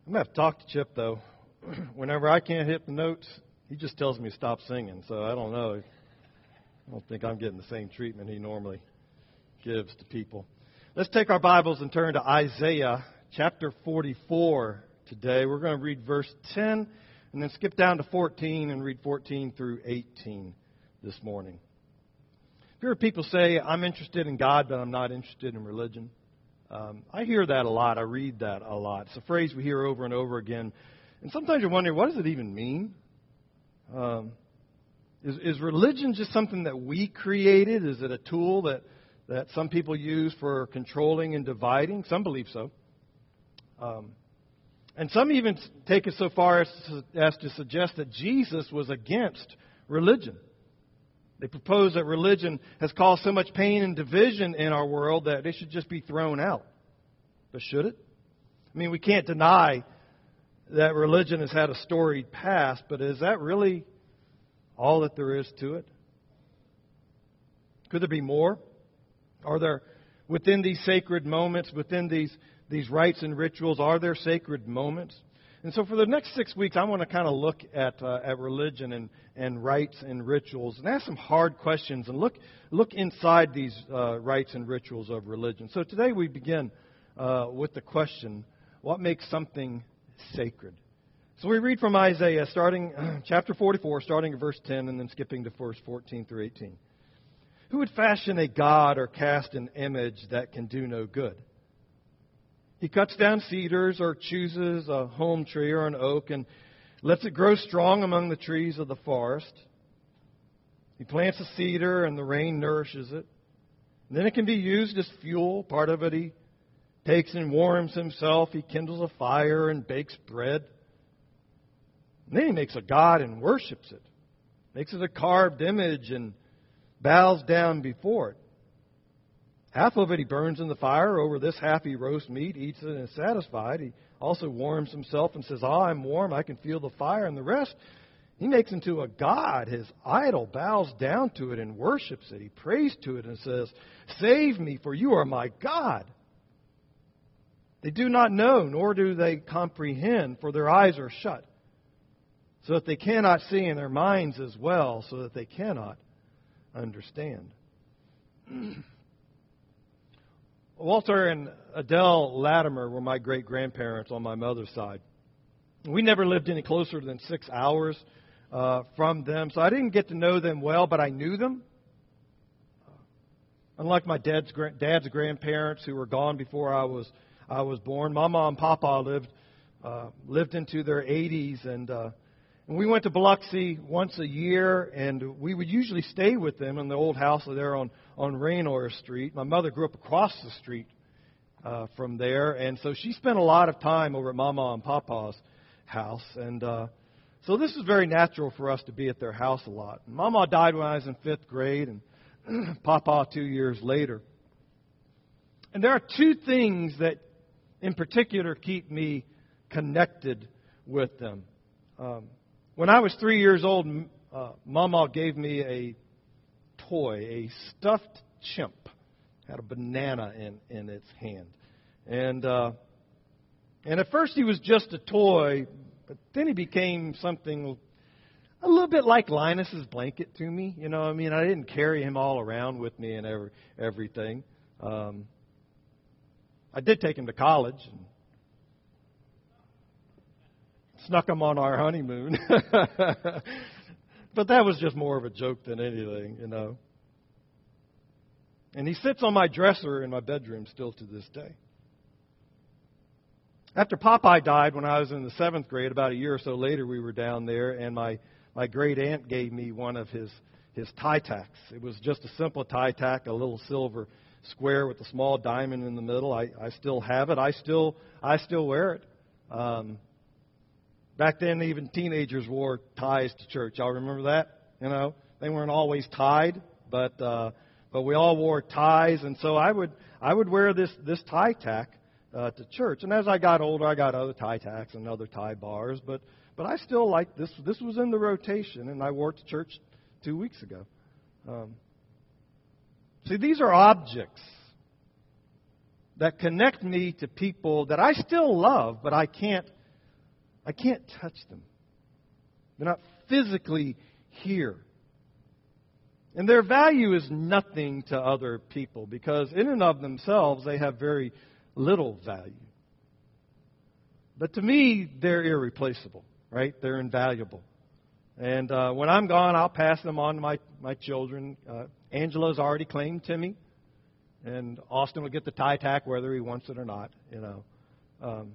I'm going to have to talk to Chip, though. Whenever I can't hit the notes, he just tells me to stop singing. So I don't know. I don't think I'm getting the same treatment he normally gives to people. Let's take our Bibles and turn to Isaiah chapter 44 today. We're going to read verse 10 and then skip down to 14 and read 14 through 18 this morning. If you hear people say, I'm interested in God, but I'm not interested in religion, I hear that a lot. I read that a lot. It's a phrase we hear over and over again. And sometimes you wonder, what does it even mean? Is religion just something that we created? Is it a tool that some people use for controlling and dividing? Some believe so. And some even take it so far as to suggest that Jesus was against religion. They propose that religion has caused so much pain and division in our world that it should just be thrown out. But should it? I mean, we can't deny that religion has had a storied past, but is that really all that there is to it? Could there be more? Are there, within these sacred moments, within these rites and rituals, are there sacred moments? And so for the next 6 weeks, I want to kind of look at religion and rites and rituals and ask some hard questions and look inside these rites and rituals of religion. So today we begin with the question, what makes something sacred? So we read from Isaiah, starting chapter 44, starting at verse 10 and then skipping to verse 14 through 18. Who would fashion a god or cast an image that can do no good? He cuts down cedars or chooses a holm tree or an oak and lets it grow strong among the trees of the forest. He plants a cedar and the rain nourishes it. And then it can be used as fuel. Part of it he takes and warms himself. He kindles a fire and bakes bread. And then he makes a god and worships it. Makes it a carved image and bows down before it. Half of it he burns in the fire. Over this half he roasts meat, eats it, and is satisfied. He also warms himself and says, I'm warm, I can feel the fire. And the rest he makes into a god. His idol bows down to it and worships it. He prays to it and says, Save me, for you are my God. They do not know, nor do they comprehend, for their eyes are shut, so that they cannot see, and their minds as well, so that they cannot understand. Walter and Adele Latimer were my great-grandparents on my mother's side. We never lived any closer than 6 hours from them, so I didn't get to know them well, but I knew them. Unlike my dad's grandparents who were gone before I was born, Mama and Papa lived into their 80s, and we went to Biloxi once a year, and we would usually stay with them in the old house there on Raynor Street. My mother grew up across the street from there, and so she spent a lot of time over at Mama and Papa's house. And so this is very natural for us to be at their house a lot. Mama died when I was in 5th grade, and Papa 2 years later. And there are two things that in particular keep me connected with them. When I was 3 years old, Mama gave me a toy, a stuffed chimp. Had a banana in its hand. And at first he was just a toy, but then he became something a little bit like Linus's blanket to me. You know what I mean? I didn't carry him all around with me and everything. I did take him to college and snuck him on our honeymoon. But that was just more of a joke than anything, you know. And he sits on my dresser in my bedroom still to this day. After Popeye died when I was in the 7th grade, about a year or so later, we were down there, and my great aunt gave me one of his tie tacks. It was just a simple tie tack, a little silver square with a small diamond in the middle. I still have it. I still wear it. Back then, even teenagers wore ties to church. Y'all remember that? You know, they weren't always tied, but we all wore ties, and so I would wear this tie tack to church. And as I got older, I got other tie tacks and other tie bars, but I still like this. This was in the rotation, and I wore it to church 2 weeks ago. See, these are objects that connect me to people that I still love, but I can't I can't touch them. They're not physically here. And their value is nothing to other people because in and of themselves they have very little value. But to me, they're irreplaceable, right? They're invaluable. And when I'm gone, I'll pass them on to my children. Angela's already claimed Timmy. And Austin will get the tie tack whether he wants it or not, you know.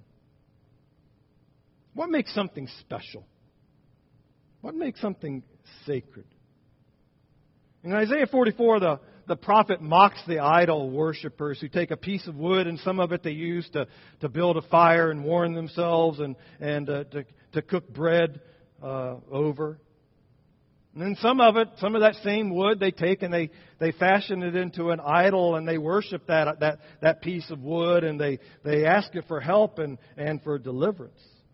What makes something special? What makes something sacred? In Isaiah 44, the prophet mocks the idol worshippers who take a piece of wood and some of it they use to build a fire and warm themselves and to cook bread over. And then some of that same wood they take and they fashion it into an idol and they worship that piece of wood and they ask it for help and for deliverance.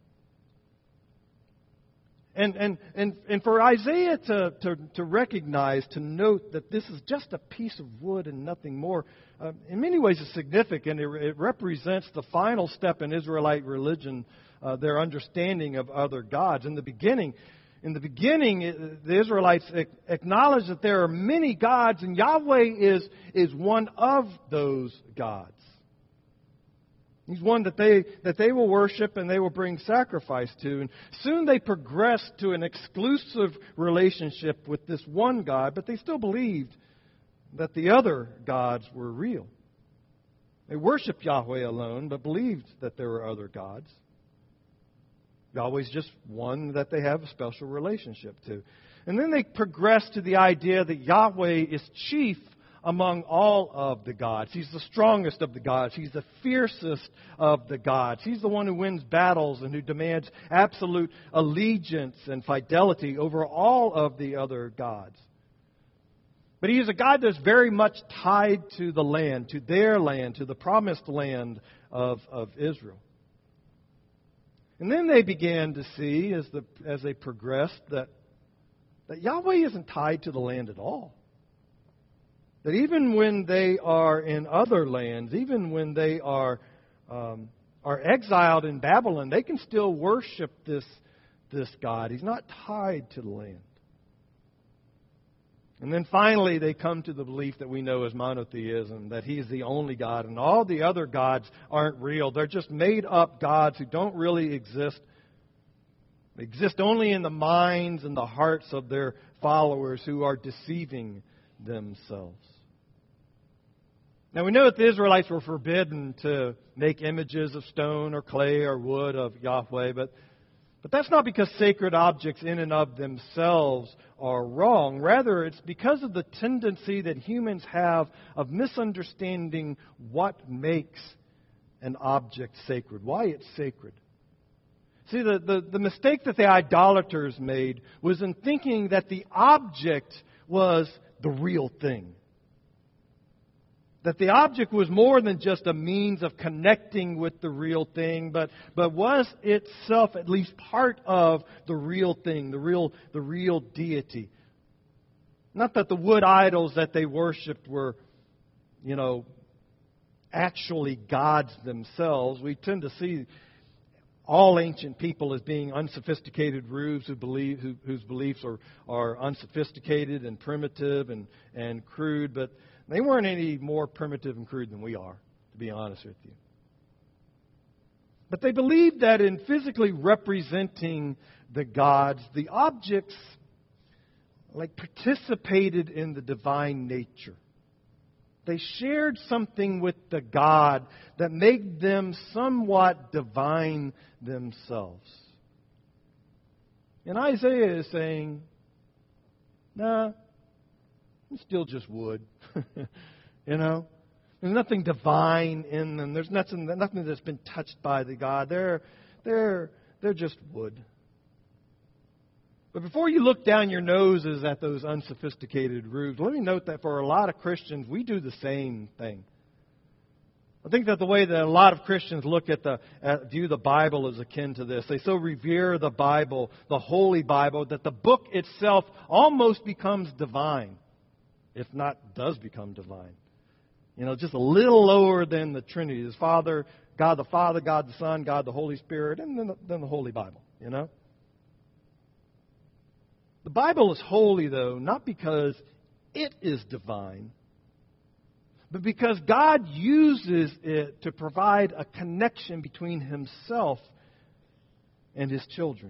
And for Isaiah to recognize, to note that this is just a piece of wood and nothing more, in many ways is significant. It represents the final step in Israelite religion, their understanding of other gods. In the beginning, the Israelites acknowledge that there are many gods, and Yahweh is one of those gods. He's one that they will worship and they will bring sacrifice to. And soon they progress to an exclusive relationship with this one God, but they still believed that the other gods were real. They worshiped Yahweh alone, but believed that there were other gods. Yahweh's just one that they have a special relationship to. And then they progress to the idea that Yahweh is chief among all of the gods. He's the strongest of the gods. He's the fiercest of the gods. He's the one who wins battles and who demands absolute allegiance and fidelity over all of the other gods. But he is a God that's very much tied to the land, to their land, to the promised land of Israel. And then they began to see, as they progressed, that Yahweh isn't tied to the land at all. That even when they are in other lands, even when they are exiled in Babylon, they can still worship this God. He's not tied to the land. And then finally they come to the belief that we know as monotheism, that He is the only God, and all the other gods aren't real. They're just made-up gods who don't really exist. They exist only in the minds and the hearts of their followers who are deceiving themselves. Now we know that the Israelites were forbidden to make images of stone or clay or wood of Yahweh, but that's not because sacred objects in and of themselves are wrong. Rather, it's because of the tendency that humans have of misunderstanding what makes an object sacred, why it's sacred. See, the mistake that the idolaters made was in thinking that the object was the real thing. That the object was more than just a means of connecting with the real thing, but was itself at least part of the real thing, the real deity. Not that the wood idols that they worshipped were, actually gods themselves. We tend to see all ancient people as being unsophisticated rubes whose beliefs are unsophisticated and primitive and crude, but they weren't any more primitive and crude than we are, to be honest with you. But they believed that in physically representing the gods, the objects participated in the divine nature. They shared something with the God that made them somewhat divine themselves. And Isaiah is saying, nah, it's still just wood. There's nothing divine in them. There's nothing that's been touched by the God. They're just wood. But before you look down your noses at those unsophisticated rubes, let me note that for a lot of Christians, we do the same thing. I think that the way that a lot of Christians look view the Bible is akin to this. They so revere the Bible, the Holy Bible, that the book itself almost becomes divine. If not, does become divine. Just a little lower than the Trinity. There's Father, God the Father, God the Son, God the Holy Spirit, and then the Holy Bible, you know. The Bible is holy, though, not because it is divine, but because God uses it to provide a connection between Himself and His children.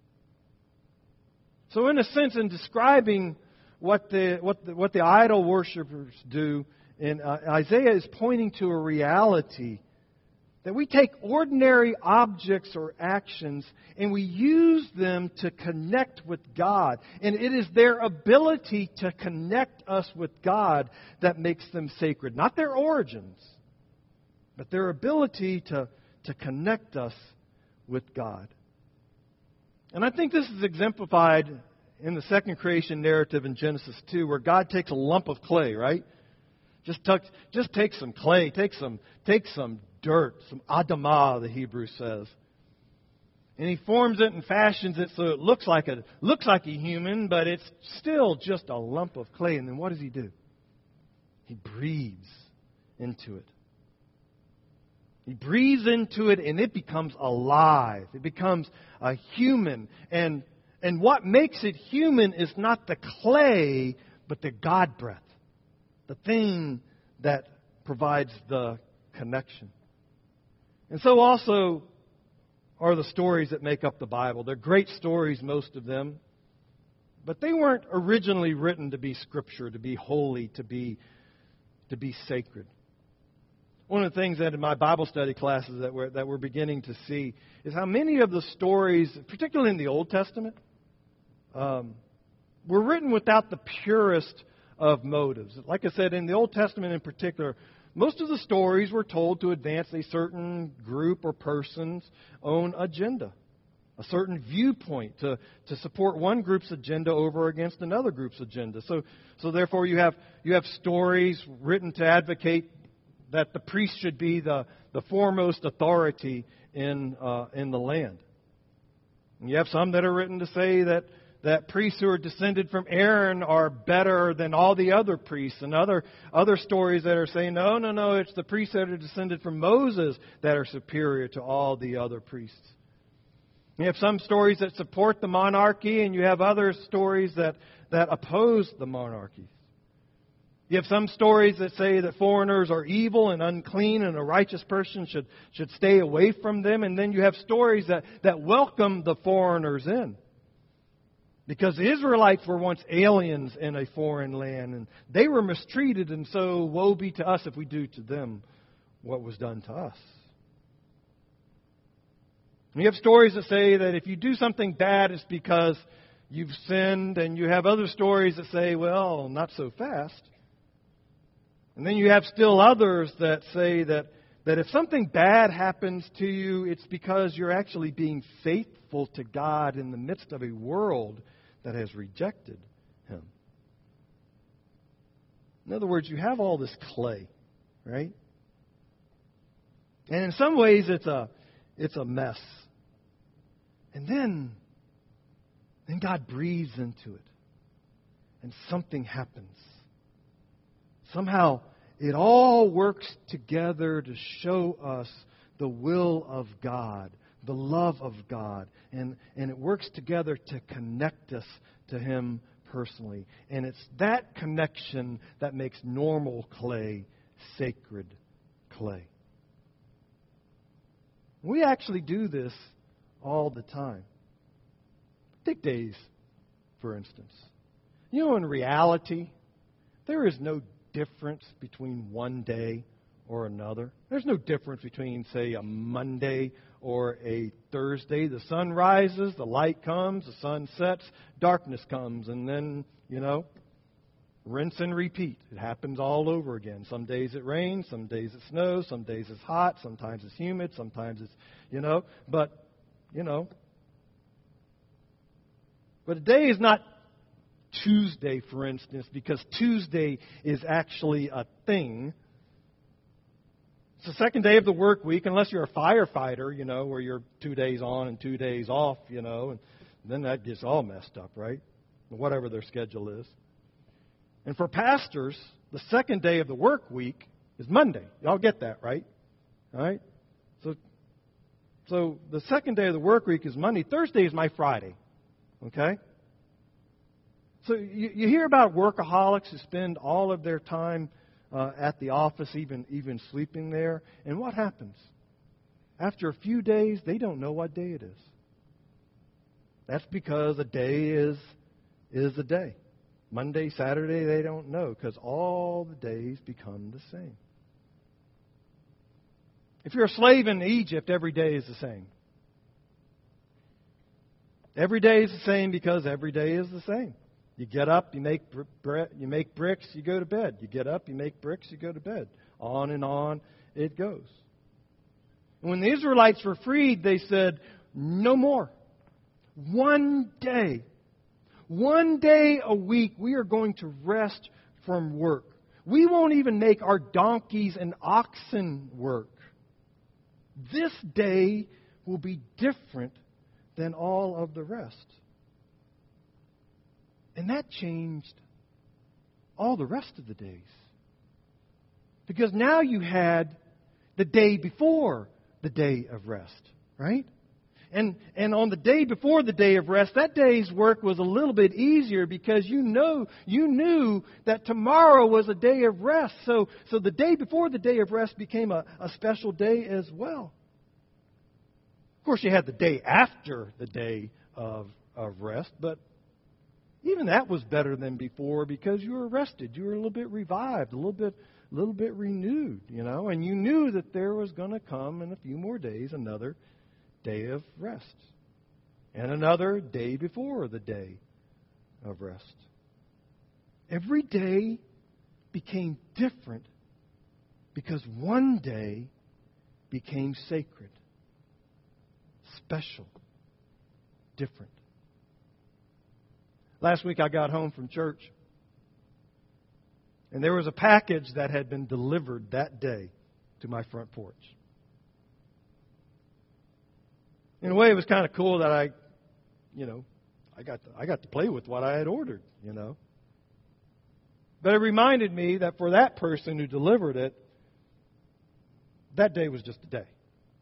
So in a sense, in describing what the idol worshippers do, and Isaiah is pointing to a reality that we take ordinary objects or actions and we use them to connect with God. And it is their ability to connect us with God that makes them sacred. Not their origins, but their ability to connect us with God. And I think this is exemplified in the second creation narrative in Genesis 2, where God takes a lump of clay, right? Just take some clay, take some dirt, some adamah, the Hebrew says. And He forms it and fashions it so it looks like a human, but it's still just a lump of clay. And then what does He do? He breathes into it. He breathes into it and it becomes alive. It becomes a human. And what makes it human is not the clay, but the God breath. The thing that provides the connection. And so also are the stories that make up the Bible. They're great stories, most of them. But they weren't originally written to be Scripture, to be holy, to be sacred. One of the things that in my Bible study classes that we're beginning to see is how many of the stories, particularly in the Old Testament, were written without the purest of motives. Like I said, in the Old Testament in particular, most of the stories were told to advance a certain group or person's own agenda, a certain viewpoint to support one group's agenda over against another group's agenda. So therefore, you have stories written to advocate that the priest should be the foremost authority in the land. And you have some that are written to say that priests who are descended from Aaron are better than all the other priests. And other stories that are saying, no, it's the priests that are descended from Moses that are superior to all the other priests. You have some stories that support the monarchy, and you have other stories that oppose the monarchy. You have some stories that say that foreigners are evil and unclean and a righteous person should stay away from them. And then you have stories that welcome the foreigners in. Because the Israelites were once aliens in a foreign land, and they were mistreated, and so woe be to us if we do to them what was done to us. And you have stories that say that if you do something bad, it's because you've sinned, and you have other stories that say, well, not so fast. And then you have still others that say that if something bad happens to you, it's because you're actually being faithful to God in the midst of a world that has rejected Him. In other words, you have all this clay, right? And in some ways, it's a mess. And then God breathes into it, and something happens. Somehow, it all works together to show us the will of God, the love of God. And it works together to connect us to Him personally. And it's that connection that makes normal clay sacred clay. We actually do this all the time. Take days, for instance. You know, in reality, there is no difference between one day or another. There's no difference between, say, a Monday or a Thursday. The sun rises, the light comes, the sun sets, darkness comes, and then, rinse and repeat. It happens all over again. Some days it rains, some days it snows, some days it's hot, sometimes it's humid, sometimes it's, But a day is not Tuesday, for instance, because Tuesday is actually a thing. It's the second day of the work week, unless you're a firefighter, where you're 2 days on and 2 days off, and then that gets all messed up, right? Whatever their schedule is. And for pastors, the second day of the work week is Monday. Y'all get that, right? All right? So the second day of the work week is Monday. Thursday is my Friday. Okay? So you hear about workaholics who spend all of their time at the office, even sleeping there. And what happens? After a few days, they don't know what day it is. That's because a day is a day. Monday, Saturday, they don't know because all the days become the same. If you're a slave in Egypt, every day is the same. Every day is the same because every day is the same. You get up, you make bricks, you go to bed. You get up, you make bricks, you go to bed. On and on it goes. And when the Israelites were freed, they said, no more. One day a week, we are going to rest from work. We won't even make our donkeys and oxen work. This day will be different than all of the rest. And that changed all the rest of the days. Because now you had the day before the day of rest, right? And on the day before the day of rest, that day's work was a little bit easier because you knew that tomorrow was a day of rest. So the day before the day of rest became a special day as well. Of course, you had the day after the day of rest, but even that was better than before because you were rested. You were a little bit revived, a little bit renewed, and you knew that there was going to come in a few more days another day of rest and another day before the day of rest. Every day became different because one day became sacred, special, different. Last week I got home from church, and there was a package that had been delivered that day to my front porch. In a way, it was kind of cool that I got to play with what I had ordered, But it reminded me that for that person who delivered it, that day was just a day,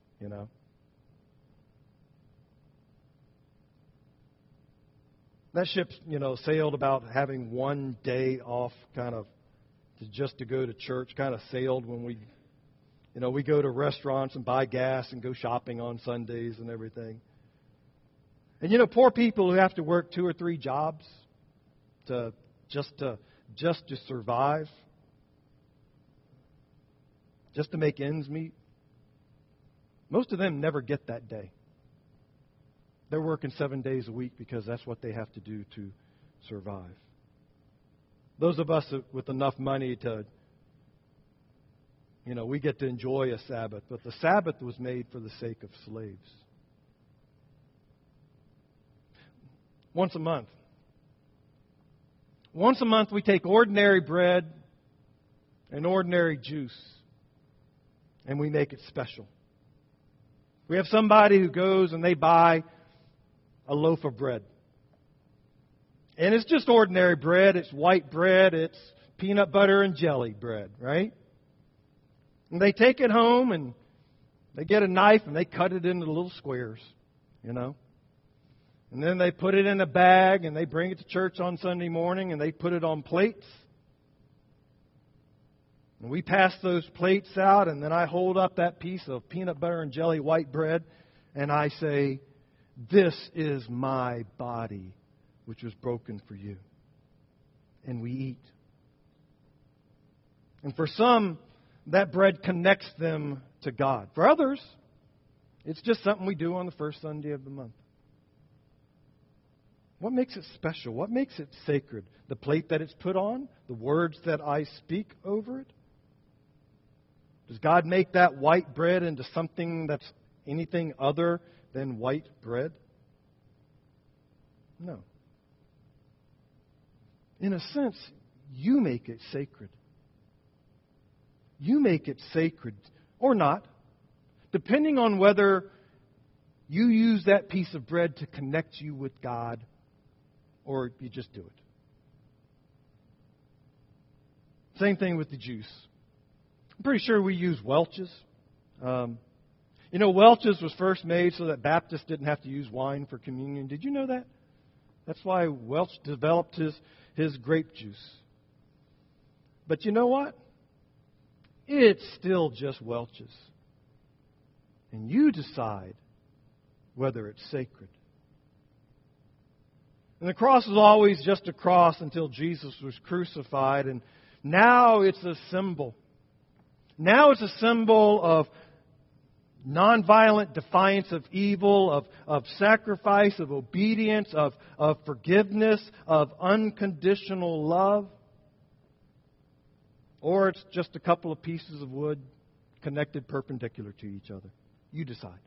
That ship, sailed about having one day off, kind of just to go to church. Kind of sailed when we go to restaurants and buy gas and go shopping on Sundays and everything. And poor people who have to work 2 or 3 jobs just to survive, just to make ends meet. Most of them never get that day. They're working 7 days a week because that's what they have to do to survive. Those of us with enough money to, we get to enjoy a Sabbath, but the Sabbath was made for the sake of slaves. Once a month we take ordinary bread and ordinary juice and we make it special. We have somebody who goes and they buy a loaf of bread. And it's just ordinary bread. It's white bread. It's peanut butter and jelly bread, right? And they take it home and they get a knife and they cut it into little squares, And then they put it in a bag and they bring it to church on Sunday morning and they put it on plates. And we pass those plates out and then I hold up that piece of peanut butter and jelly white bread and I say, "This is my body, which was broken for you." And we eat. And for some, that bread connects them to God. For others, it's just something we do on the first Sunday of the month. What makes it special? What makes it sacred? The plate that it's put on? The words that I speak over it? Does God make that white bread into something that's anything other than white bread? No. In a sense, you make it sacred. You make it sacred or not, depending on whether you use that piece of bread to connect you with God or you just do it. Same thing with the juice. I'm pretty sure we use Welch's. You know, Welch's was first made so that Baptists didn't have to use wine for communion. Did you know that? That's why Welch developed his grape juice. But you know what? It's still just Welch's. And you decide whether it's sacred. And the cross was always just a cross until Jesus was crucified. And now it's a symbol. Now it's a symbol of nonviolent defiance of evil, of sacrifice, of obedience, of forgiveness, of unconditional love. Or it's just a couple of pieces of wood connected perpendicular to each other. You decide.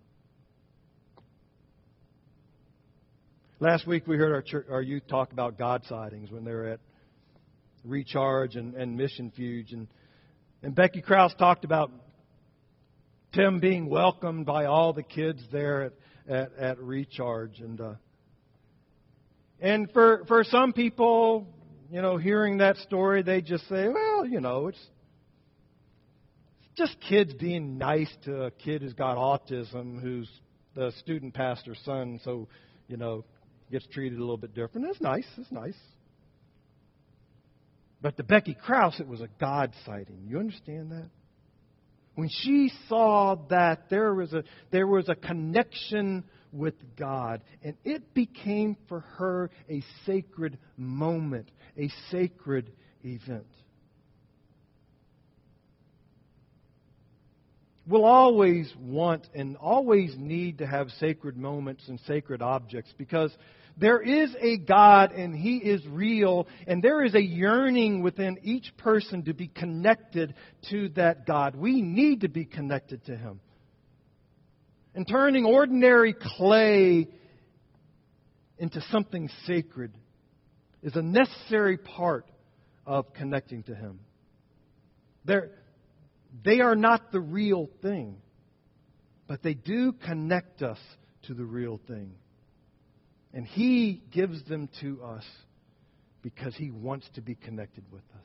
Last week we heard our youth talk about God sightings when they were at Recharge and Mission Fuge. And Becky Krause talked about Tim being welcomed by all the kids there at Recharge. And for some people, you know, hearing that story, they just say, well, you know, it's just kids being nice to a kid who's got autism, who's the student pastor's son, so, you know, gets treated a little bit different. It's nice. It's nice. But to Becky Krause, it was a God sighting. You understand that? When she saw that there was a connection with God, and it became for her a sacred moment, a sacred event. We'll always want and always need to have sacred moments and sacred objects because there is a God and He is real, and there is a yearning within each person to be connected to that God. We need to be connected to Him. And turning ordinary clay into something sacred is a necessary part of connecting to Him. They are not the real thing, but they do connect us to the real thing. And He gives them to us because He wants to be connected with us.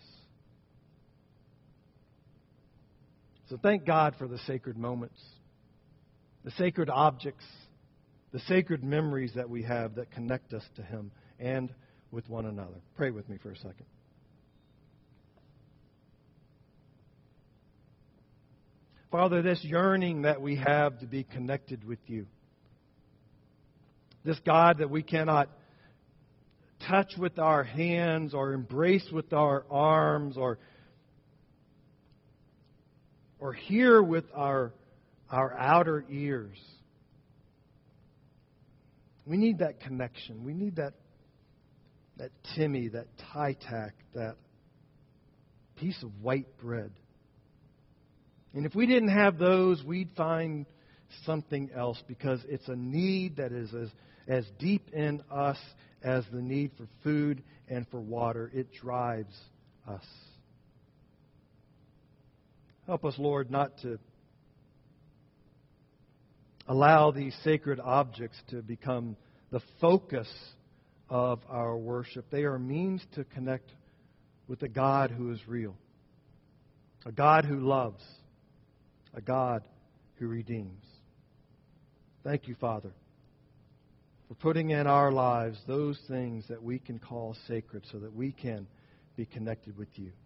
So thank God for the sacred moments, the sacred objects, the sacred memories that we have that connect us to Him and with one another. Pray with me for a second. Father, this yearning that we have to be connected with You, this God that we cannot touch with our hands or embrace with our arms or hear with our outer ears. We need that connection. We need that Timmy, that tie tack, that piece of white bread. And if we didn't have those, we'd find something else because it's a need that is as deep in us as the need for food and for water. It drives us. Help us, Lord, not to allow these sacred objects to become the focus of our worship. They are means to connect with a God who is real, a God who loves, a God who redeems. Thank you, Father, for putting in our lives those things that we can call sacred so that we can be connected with You.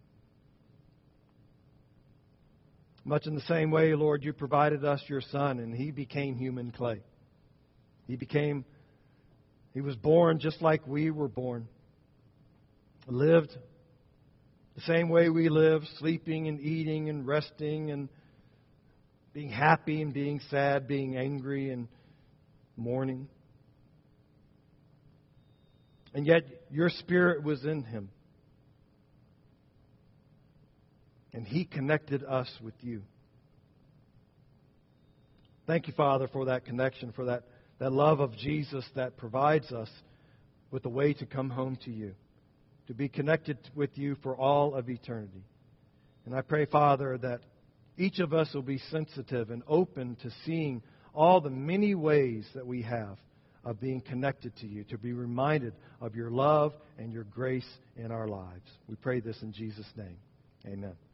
Much in the same way, Lord, You provided us Your Son, and He became human clay. He was born just like we were born. Lived the same way we live, sleeping and eating and resting and being happy and being sad, being angry and mourning. And yet Your Spirit was in Him. And He connected us with You. Thank You, Father, for that connection, for that love of Jesus that provides us with a way to come home to You, to be connected with You for all of eternity. And I pray, Father, that each of us will be sensitive and open to seeing all the many ways that we have of being connected to You, to be reminded of Your love and Your grace in our lives. We pray this in Jesus' name. Amen.